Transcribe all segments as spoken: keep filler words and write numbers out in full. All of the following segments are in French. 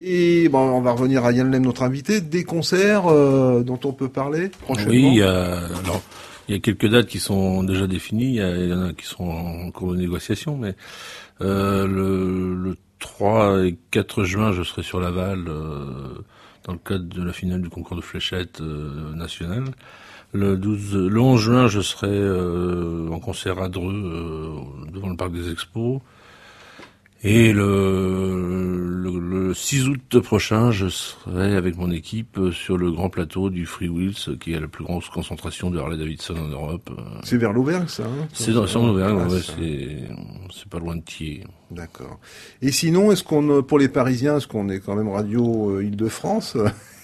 Et bon, on va revenir à Yann Lem, notre invité. Des concerts euh, dont on peut parler prochainement. Oui, il y a, alors, il y a quelques dates qui sont déjà définies. Il y, a, il y en a qui sont en cours de négociation, mais euh, le, le trois et quatre juin, je serai sur Laval euh, dans le cadre de la finale du concours de fléchettes euh, national. Le douze, le onze juin, je serai euh, en concert à Dreux euh, devant le parc des Expos. Et le, le, le six août prochain, je serai avec mon équipe sur le grand plateau du Free Wheels, qui est la plus grande concentration de Harley-Davidson en Europe. C'est vers l'Auvergne, ça, hein? C'est dans, c'est en Auvergne, ah, ouais, c'est, c'est pas loin de Thiers. D'accord. Et sinon, est-ce qu'on, pour les Parisiens, est-ce qu'on est quand même radio euh, Île-de-France?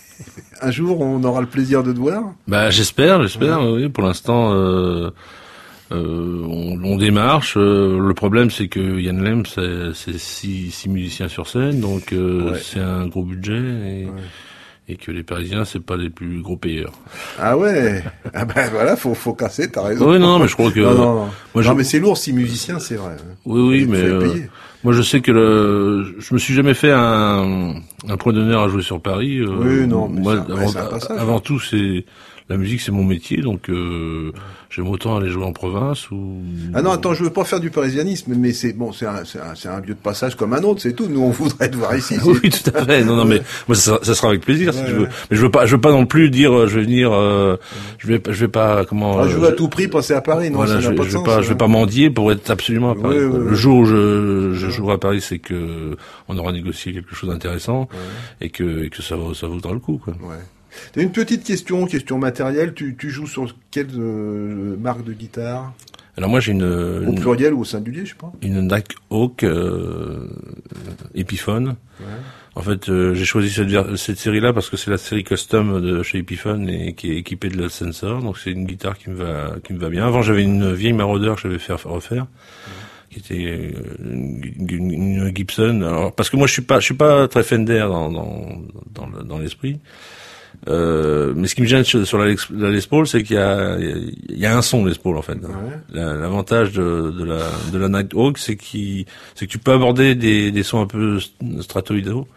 Un jour, on aura le plaisir de te voir? Bah, j'espère, j'espère, ouais. Oui. Pour l'instant, euh, Euh, on, on démarche. Euh, le problème, c'est que Yann Lem, c'est, c'est six, six musiciens sur scène, donc euh, ouais. c'est un gros budget et, ouais. et que les Parisiens, c'est pas les plus gros payeurs. Ah ouais. Ah ben voilà, faut faut casser. T'as raison. Oui, non, mais je crois que. non, non, non. Moi, non je... mais c'est lourd, six musiciens, c'est vrai. Oui, oui, mais euh, moi, je sais que le, je me suis jamais fait un, un point d'honneur à jouer sur Paris. Euh, oui, non. Mais moi, c'est un, avant, c'est un passage, avant hein. tout, c'est la musique, c'est mon métier, donc euh, j'aime autant aller jouer en province ou. Ah non, attends, je veux pas faire du parisianisme, mais c'est bon, c'est un, c'est un, c'est un lieu de passage comme un autre, c'est tout. Nous, on voudrait te voir ici. Oui, tout à fait. Non, non, mais moi, ça sera, ça sera avec plaisir ouais, si tu veux. Ouais. Mais je veux pas, je veux pas non plus dire, je vais venir, euh, je vais, je vais pas, comment. Ah, je veux à tout prix passer à Paris, non, voilà, ça je, n'a pas de je sens. Vais pas, hein. je vais pas mendier pour être absolument à Paris. Oui, oui, le oui. jour où je, je jouerai à Paris, c'est que on aura négocié quelque chose d'intéressant ouais. et que, et que ça, ça vaudra le coup, quoi. Ouais. T'as une petite question, question matérielle. Tu, tu joues sur quelle euh, marque de guitare? Alors moi j'ai une... Au une, pluriel ou au singulier, je sais pas. Une Nighthawk euh, Epiphone. Ouais. En fait, euh, j'ai choisi cette, cette série-là parce que c'est la série custom de chez Epiphone et qui est équipée de L Sensor. Donc c'est une guitare qui me va, qui me va bien. Avant j'avais une vieille Marauder que j'avais fait refaire. Ouais. Qui était une, une, une Gibson. Alors parce que moi je suis pas, je suis pas très Fender dans dans dans, dans l'esprit. Euh, mais ce qui me gêne sur la, la Les Paul, c'est qu'il y a, il y a un son Les Paul en fait. Ouais. La, l'avantage de, de la de la Nighthawk, c'est qu'il, c'est que tu peux aborder des, des sons un peu stratoïdaux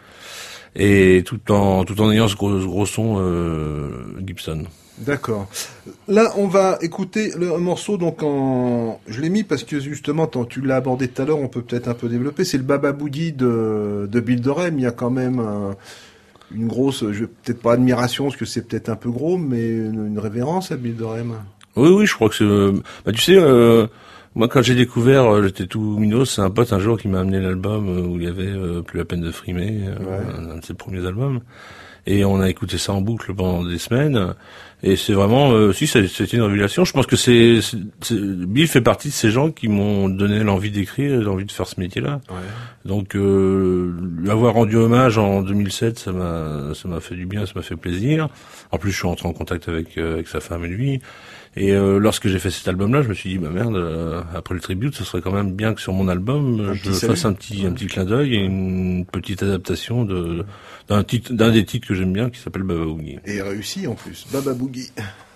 et tout en tout en ayant ce gros, ce gros son euh, Gibson. D'accord. Là, on va écouter le un morceau. Donc, en, je l'ai mis parce que justement, tant tu l'as abordé tout à l'heure, on peut peut-être un peu développer. C'est le Baba Boogie de de Bill Dorem. Il y a quand même un, une grosse, je peut-être pas admiration parce que c'est peut-être un peu gros, mais une, une révérence à Bill Dorem. Oui, oui, je crois que c'est. Euh, bah, tu sais, euh, moi quand j'ai découvert, euh, j'étais tout minot. C'est un pote un jour qui m'a amené l'album euh, où il y avait euh, Plus la peine de frimer, euh, ouais. un de ses premiers albums. Et on a écouté ça en boucle pendant des semaines. Et c'est vraiment, euh, si, c'était une révélation. Je pense que c'est, c'est, c'est, Bill fait partie de ces gens qui m'ont donné l'envie d'écrire, l'envie de faire ce métier-là. Ouais. Donc, euh, lui avoir rendu hommage en deux mille sept, ça m'a, ça m'a fait du bien, ça m'a fait plaisir. En plus, je suis entré en contact avec, euh, avec sa femme et lui. Et euh, lorsque j'ai fait cet album-là, je me suis dit, bah merde, euh, après le tribute, ce serait quand même bien que sur mon album, un je fasse un petit, un petit clin d'œil et une petite adaptation de d'un titre, d'un des titres que j'aime bien, qui s'appelle Baba Boogie. Et réussi en plus, Baba Boogie.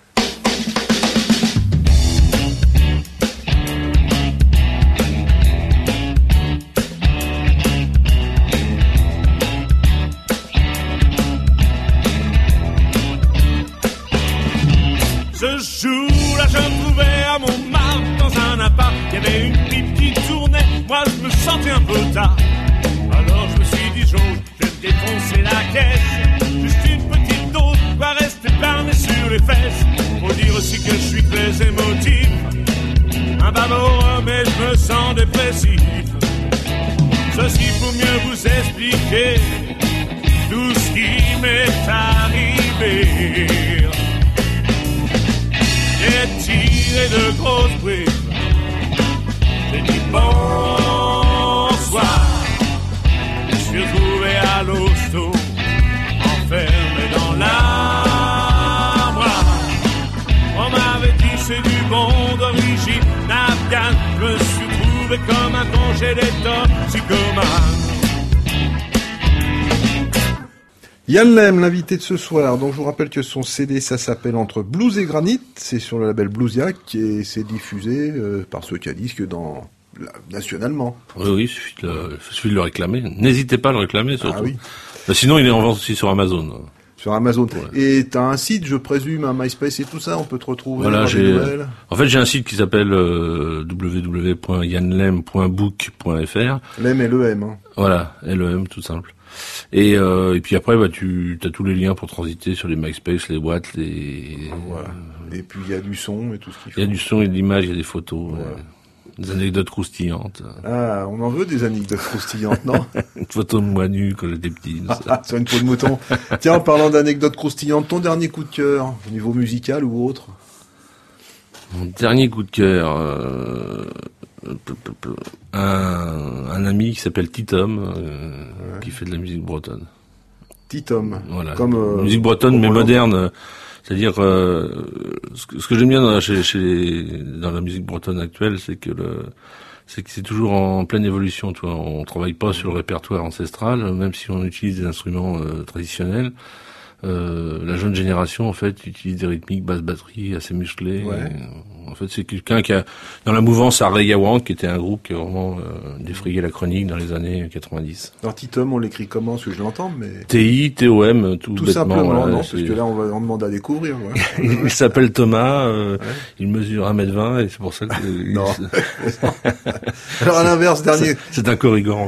Ce jour-là, je me trouvais à Montmartre dans un appart. Il y avait une pipe qui tournait, moi je me sentais un peu tard. Alors je me suis dit, Jo, je vais défoncer la caisse. Juste une petite dose, va rester plané sur les fesses. Faut dire aussi que je suis très émotif. Un bavard, mais je me sens dépressif. Ceci pour mieux vous expliquer tout ce qui m'est arrivé. J'ai tiré de grosses briques. J'ai dit bonsoir. Je suis retrouvé à l'hosto, enfermé dans l'armoire. On m'avait dit c'est du bon d'origine afghane. Je me suis trouvé comme un congélateur psychomane. Yann Lem, l'invité de ce soir. Donc je vous rappelle que son C D, ça s'appelle Entre Blues et Granit. C'est sur le label Bluesiac et c'est diffusé euh, par ceux qui a disque dans nationalement. Oui, oui, il suffit de le, il suffit de le réclamer. N'hésitez pas à le réclamer surtout. Ah oui. Bah, sinon, il est en vente aussi sur Amazon. Sur Amazon. Ouais. Et t'as un site, je présume, un MySpace et tout ça, on peut te retrouver. Voilà, j'ai. En fait, j'ai un site qui s'appelle euh, w w w point yanlem point book point f r. Lem et le M. Hein. Voilà, L E M, tout simple. Et, euh, et puis après, bah, tu as tous les liens pour transiter sur les MySpace, les boîtes, les. Voilà. Et puis il y a du son et tout ce qu'il faut. Il y a du son et de l'image, il y a des photos. Ouais. Euh... Des anecdotes croustillantes. Ah, on en veut des anecdotes croustillantes, non? Une photo de moi nu quand j'étais petit. Ah, sur une peau de mouton. Tiens, en parlant d'anecdotes croustillantes, ton dernier coup de cœur, au niveau musical ou autre? Mon dernier coup de cœur, euh, un, un ami qui s'appelle Titom, euh, ouais. qui fait de la musique bretonne. Titom. Voilà. Comme, euh, musique bretonne, mais moderne. C'est-à-dire, euh, ce que, ce que j'aime bien dans, chez, chez, dans la musique bretonne actuelle, c'est que le, c'est que c'est toujours en pleine évolution. Tu vois, on travaille pas sur le répertoire ancestral, même si on utilise des instruments euh, traditionnels. Euh, la jeune génération, en fait, utilise des rythmiques basse batterie assez musclées. Ouais. Et, en fait, c'est quelqu'un qui a, dans la mouvance Arreyawan, qui était un groupe qui a vraiment euh, défrayé la chronique dans les années quatre-vingt-dix. Alors Titom, on l'écrit comment? Parce que je l'entends, mais... T I T O M, tout, tout bêtement. Simplement, voilà, non, c'est... parce que là, on va on demande à découvrir. Ouais. il, il s'appelle Thomas, euh, ouais. Il mesure un mètre vingt, et c'est pour ça que... non. Alors à l'inverse, dernier... C'est, c'est un corrigan.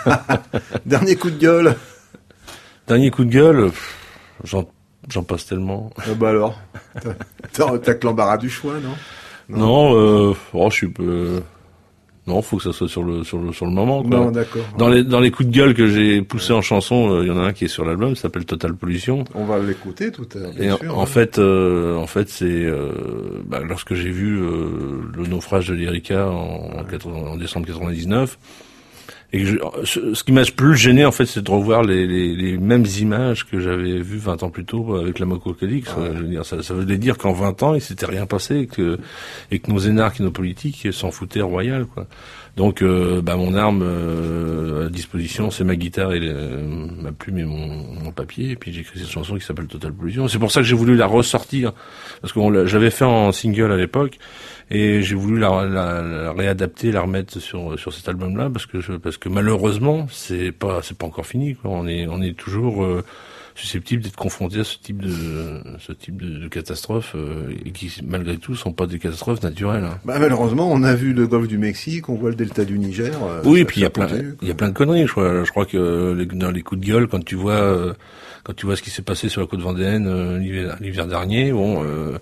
Dernier coup de gueule. Dernier coup de gueule, pff, j'en... J'en passe tellement. Ah bah alors, t'as, t'as que l'embarras du choix, non? Non, non euh, oh, je suis peu... Non, faut que ça soit sur le sur le sur le moment. Quoi. Non, d'accord. Dans les dans les coups de gueule que j'ai poussés en chanson, il euh, y en a un qui est sur l'album, ça s'appelle Total Pollution. On va l'écouter tout à l'heure. Et en, sûr, en hein. fait, euh, en fait, c'est euh, bah, lorsque j'ai vu euh, le naufrage de l'Erika en, en, en décembre quatre-vingt-dix-neuf. Et que je, ce, ce qui m'a plus gêné, en fait, c'est de revoir les, les, les mêmes images que j'avais vues vingt ans plus tôt avec la Mococalix. Ah ouais. Je veux dire, ça, ça veut dire qu'en vingt ans, il s'était rien passé et que, et que nos énarques et nos politiques s'en foutaient royal, quoi. Donc, euh, bah, mon arme euh, à disposition, c'est ma guitare et euh, ma plume et mon, mon papier. Et puis j'ai écrit cette chanson qui s'appelle Total Pollution. C'est pour ça que j'ai voulu la ressortir, parce que j'avais fait en single à l'époque. Et j'ai voulu la, la, la réadapter, la remettre sur sur cet album-là, parce que je, parce que malheureusement c'est pas c'est pas encore fini, quoi. On est on est toujours euh, susceptible d'être confronté à ce type de ce type de, de catastrophes euh, et qui malgré tout sont pas des catastrophes naturelles. Hein. Bah malheureusement on a vu le golfe du Mexique, on voit le delta du Niger. Euh, oui, et puis il y a plein il y a plein de conneries. Je crois je crois que les, dans les coups de gueule quand tu vois euh, quand tu vois ce qui s'est passé sur la côte vendéenne euh, l'hiver l'hiver dernier, bon. Euh,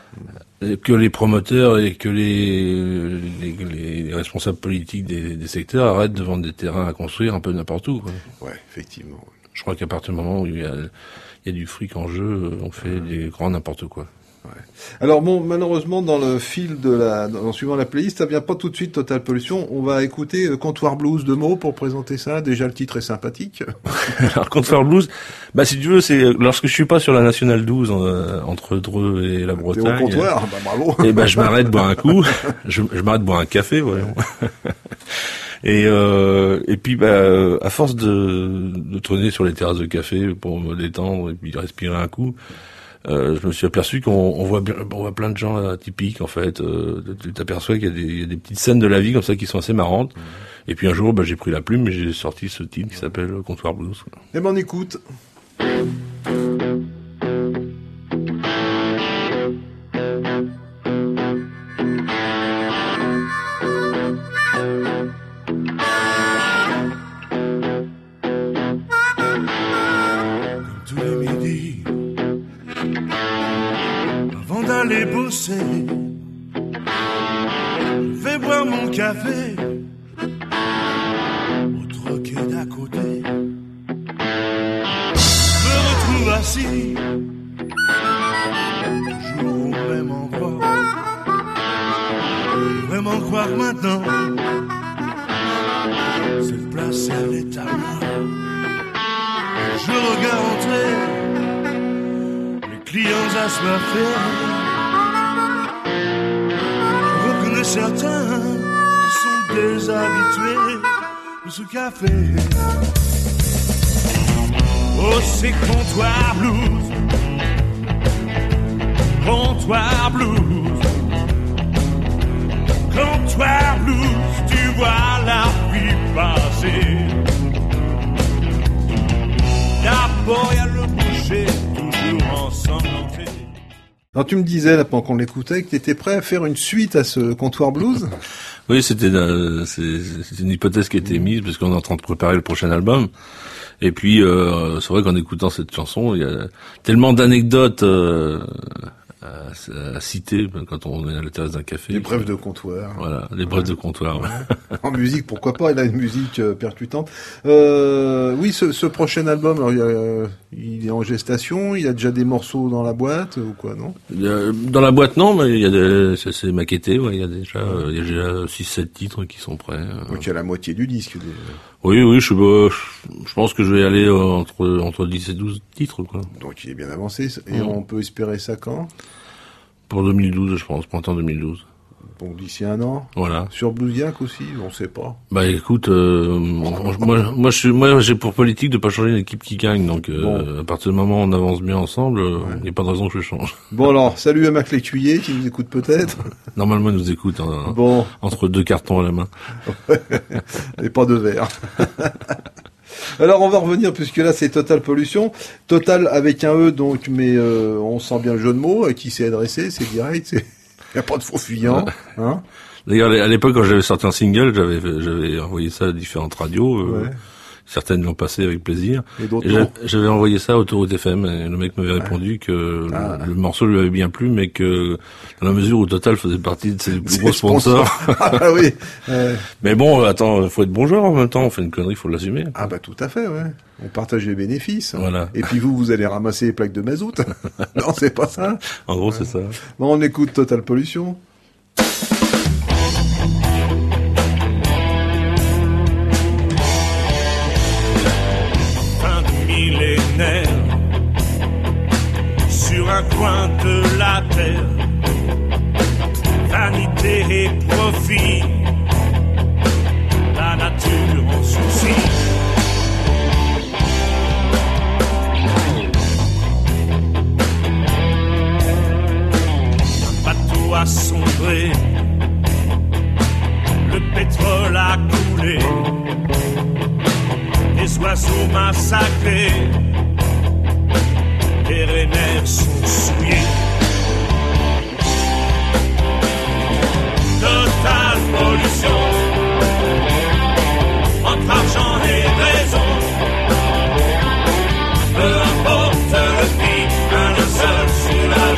que les promoteurs et que les, les, les responsables politiques des, des secteurs arrêtent de vendre des terrains à construire un peu n'importe où, quoi. Ouais, effectivement. Je crois qu'à partir du moment où il y a, il y a du fric en jeu, on fait ouais. des grands n'importe quoi. Ouais. Alors bon, malheureusement, dans le fil de la, en suivant la playlist, ça vient pas tout de suite Total Pollution. On va écouter euh, Comptoir Blues, deux mots pour présenter ça. Déjà, le titre est sympathique. Alors, Comptoir Blues, bah, si tu veux, c'est lorsque je suis pas sur la Nationale douze, euh, entre Dreux et la Bretagne. T'es au comptoir, bah bravo. Et bah, je m'arrête boire un coup. je, je m'arrête boire un café, voyons. Et euh, et puis bah à force de de traîner sur les terrasses de café pour me détendre et puis respirer un coup, euh, je me suis aperçu qu'on on voit bien, on voit plein de gens là, typiques en fait. Euh, tu t'aperçois qu'il y a des il y a des petites scènes de la vie comme ça qui sont assez marrantes. Mmh. Et puis un jour bah j'ai pris la plume et j'ai sorti ce titre qui s'appelle Comptoir Blues. Et ben on écoute. D'aller bosser, je vais boire mon café au troquet d'à côté. Je me retrouve assis, toujours au même endroit. Vraiment croire maintenant, cette place elle est à moi. Je regarde entrer les clients assoiffés. Certains sont des habitués de ce café. Oh, c'est Comptoir Blues, Comptoir Blues, Comptoir Blues, tu vois la vie passer. Y'a d'abord y a le boucher, toujours ensanglanté. Alors tu me disais, là, pendant qu'on l'écoutait, que tu étais prêt à faire une suite à ce comptoir blues. Oui, c'était euh, c'est, c'est une hypothèse qui a été mise parce qu'on est en train de préparer le prochain album. Et puis euh, c'est vrai qu'en écoutant cette chanson, il y a tellement d'anecdotes euh, à, à citer quand on est à la terrasse d'un café. Les brèves de comptoir. Voilà, les brèves ouais. de comptoir. Ouais. En musique, pourquoi pas, il a une musique euh, percutante. Euh, oui, ce, ce prochain album, alors, il, y a, il est en gestation, il y a déjà des morceaux dans la boîte ou quoi, non? Dans la boîte, non, mais il y a des, c'est, c'est maquetté, ouais, il y a déjà, ouais. euh, il y a déjà six sept titres qui sont prêts. Euh. Donc il y a la moitié du disque. Des... Oui, oui, je, euh, je pense que je vais aller euh, entre entre dix et douze titres, quoi. Donc il est bien avancé, et mmh. on peut espérer ça quand? Pour deux mille douze, je pense, printemps deux mille douze. Bon, d'ici un an. Voilà. Sur Bluesyak aussi, on sait pas. Bah écoute, euh, moi, moi, je suis, moi, j'ai pour politique de pas changer l'équipe qui gagne. Donc, euh, bon. À partir du moment où on avance bien ensemble, il ouais. n'y a pas de raison que je change. Bon alors, salut à Mac Lécuyer qui nous écoute peut-être. Normalement, il nous écoute. Hein, bon. Entre deux cartons à la main. Et pas de verre. Alors on va revenir puisque là c'est Total Pollution, Total avec un E donc, mais euh, on sent bien le jeu de mots à qui c'est adressé, c'est direct, c'est y a pas de faux fuyant, hein. D'ailleurs à l'époque quand j'avais sorti un single, j'avais j'avais envoyé ça à différentes radios. Euh, ouais. Certaines l'ont passé avec plaisir. Et d'autres et j'avais, j'avais envoyé ça à Autoroute F M et le mec m'avait ouais. répondu que ah. le, le morceau lui avait bien plu, mais que dans la mesure où Total faisait partie de ses plus gros sponsors. Ah oui. Ouais. Mais bon, attends, faut être bon genre en même temps. On fait une connerie, faut l'assumer. Ah bah tout à fait, ouais. On partage les bénéfices. Voilà. Et puis vous, vous allez ramasser les plaques de mazout. Non, c'est pas ça. En gros, ouais. c'est ça. Bon, on écoute Total Pollution. Sur un coin de la terre, vanité et profit, la nature en souci. Un bateau a sombré, le pétrole a coulé, les oiseaux massacrés, terre et mer sont souillés. Totale pollution, entre argent et raison. Peu importe le prix, un linceul sur la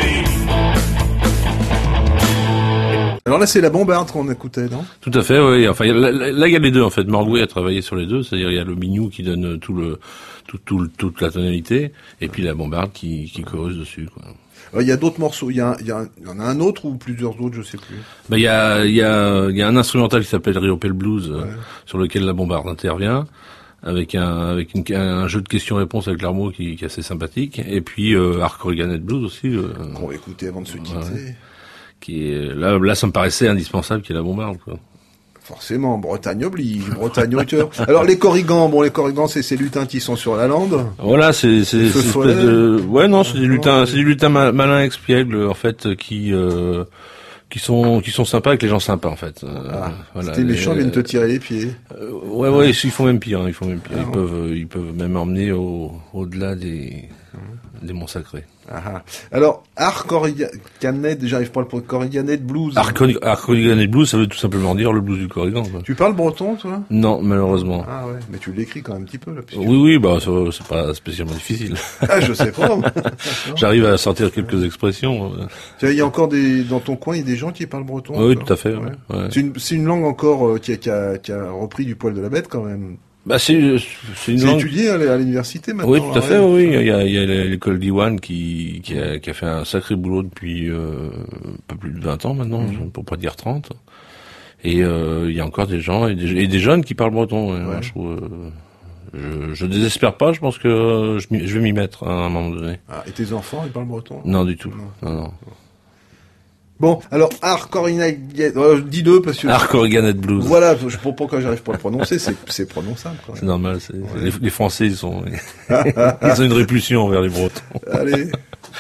vie. Alors là, c'est la bombarde qu'on écoutait, non? Tout à fait, oui. Enfin, là, là, il y a les deux, en fait. Morgoué a travaillé sur les deux, c'est-à-dire il y a le biniou qui donne tout le, tout, tout, toute la tonalité, et puis la bombarde qui, qui choruse dessus, quoi. Il y a d'autres morceaux, il y, a, il, y a, il y en a un autre ou plusieurs autres, je sais plus. Ben, il y a, il y a, il y a un instrumental qui s'appelle Rio Pel Blues, ouais. euh, sur lequel la bombarde intervient, avec un, avec une, un jeu de questions-réponses avec l'armo qui, qui est assez sympathique, et puis, euh, Arc Organet Blues aussi. Euh, Qu'on va écouter avant de se quitter. Ouais, qui est, là, là, ça me paraissait indispensable qu'il y ait la bombarde, quoi. Forcément, Bretagne oblige, Bretagne au cœur. Alors les Corrigans, bon les Corrigans c'est ces lutins qui sont sur la lande. Voilà, c'est c'est c'est espèce de ouais non, c'est des lutins, c'est des lutins mal, malins expiègles en fait qui euh, qui sont qui sont sympas avec les gens sympas en fait. Ah, voilà, c'était méchant, ils viennent te tirer les pieds. Euh, ouais ouais, ils font même pire, hein, ils font même pire. Ah, ils ouais. peuvent ils peuvent même emmener au au-delà des des monts sacrés. Ah, alors, Arc Organet, j'arrive pas à le Corriganet Blues. Arc Organet Blues, ça veut tout simplement dire le blues du Corrigan. Quoi. Tu parles breton, toi? Non, malheureusement. Ah ouais, mais tu l'écris quand même un petit peu, là. Puisque... Oui, oui, bah, c'est pas spécialement difficile. Ah, je sais pas. J'arrive à sortir quelques expressions. Il y a encore des, dans ton coin, il y a des gens qui parlent breton? Oui, tout à fait, ouais. Ouais. C'est une, c'est une langue encore qui a, qui a, qui a repris du poil de la bête, quand même. Bah c'est c'est une c'est langue... étudié à l'université maintenant. Oui, tout à fait. Oui, il y a il y a l'école d'Iwan qui qui a qui a fait un sacré boulot depuis euh, pas plus de vingt ans maintenant, mmh. pour pas dire trente. Et euh, il y a encore des gens et des, et des jeunes qui parlent breton. Ouais. Moi, je trouve euh, je je désespère pas, je pense que je, je vais m'y mettre à un moment donné. Ah, et tes enfants, ils parlent breton? Non du tout. Non non. non. Bon, alors, Arc Organet, euh, dis-le parce que... Arc Organet Blues. Voilà, je, pourquoi j'arrive pas à le prononcer, c'est, c'est prononçable, quand même. C'est normal, c'est, ouais. les, les Français, ils sont, ils ont une répulsion envers les Bretons. Allez.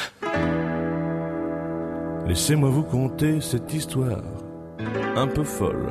Laissez-moi vous conter cette histoire, un peu folle.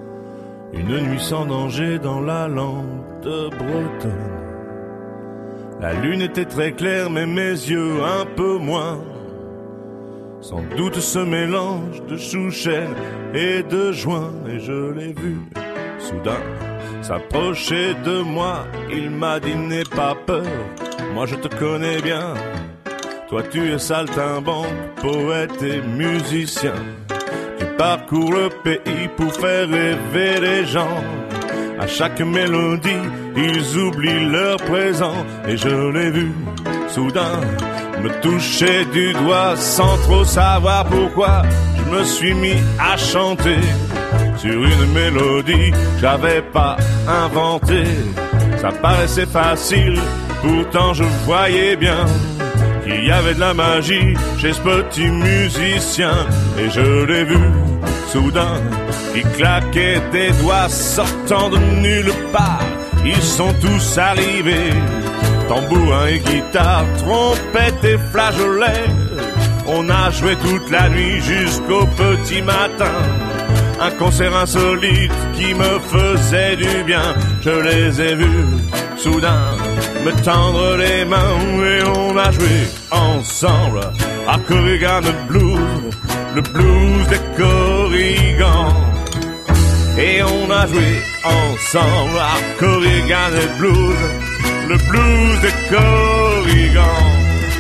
Une nuit sans danger dans la lande bretonne, La lune était très claire, mais mes yeux un peu moins. Sans doute ce mélange de chouchen et de joint. Et je l'ai vu soudain s'approcher de moi. Il m'a dit n'aie pas peur, moi je te connais bien. Toi tu es saltimbanque, poète et musicien. Tu parcours le pays pour faire rêver les gens. À chaque mélodie, ils oublient leur présent. Et je l'ai vu soudain me toucher du doigt sans trop savoir pourquoi. Je me suis mis à chanter sur une mélodie que j'avais pas inventée. Ça paraissait facile, pourtant je voyais bien qu'il y avait de la magie chez ce petit musicien. Et je l'ai vu soudain, il claquait des doigts sortant de nulle part. Ils sont tous arrivés, tambourin et guitare, trompette et flageolet. On a joué toute la nuit jusqu'au petit matin. Un concert insolite qui me faisait du bien. Je les ai vus soudain me tendre les mains et on a joué ensemble à Corrigan Blues, le blues des Corrigans. Et on a joué ensemble à Corrigan Blues, le blues des Corrigans.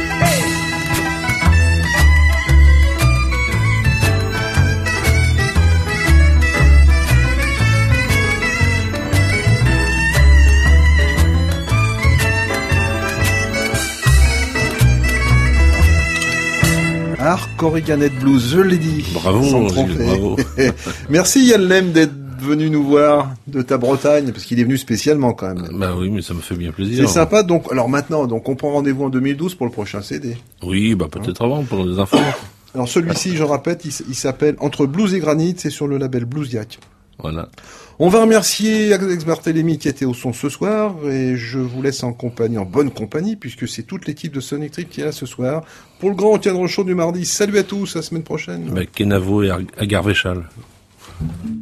Art Corriganet Blues, je l'ai dit. Bravo, Gilles, bravo. Merci Yann Lem d'être venu nous voir de ta Bretagne, parce qu'il est venu spécialement quand même. Bah oui, mais ça me fait bien plaisir. C'est sympa, donc, alors maintenant, donc on prend rendez-vous en deux mille douze pour le prochain C D. Oui, bah peut-être hein avant, pour les infos. Alors celui-ci, je répète, il, il s'appelle Entre Blues et Granit, c'est sur le label Bluesiac. Voilà. On va remercier Alex Barthélémy qui était au son ce soir, et je vous laisse en compagnie, en bonne compagnie, puisque c'est toute l'équipe de Sonic Trip qui est là ce soir. Pour le grand Rock'n'Roll Show du mardi, salut à tous, à la semaine prochaine. Bah, Kenavo et Agarvéchal.